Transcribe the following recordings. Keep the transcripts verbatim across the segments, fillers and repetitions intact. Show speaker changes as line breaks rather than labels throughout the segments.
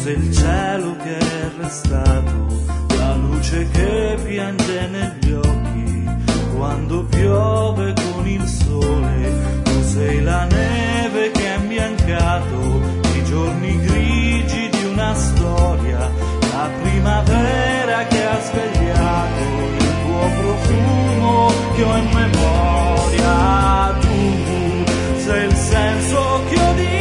sei il cielo che è restato, la luce che piange negli occhi quando piove con il sole. Tu sei la neve che ha imbiancato i giorni grigi di una storia, la primavera che ha svegliato il tuo profumo che ho in memoria. Tu sei il senso che ho di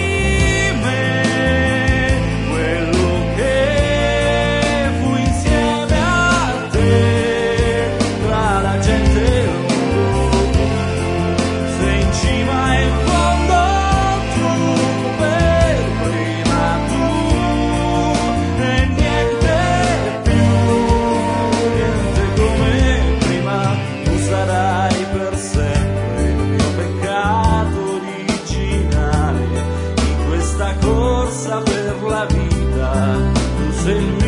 per la vita. Tu sei il mio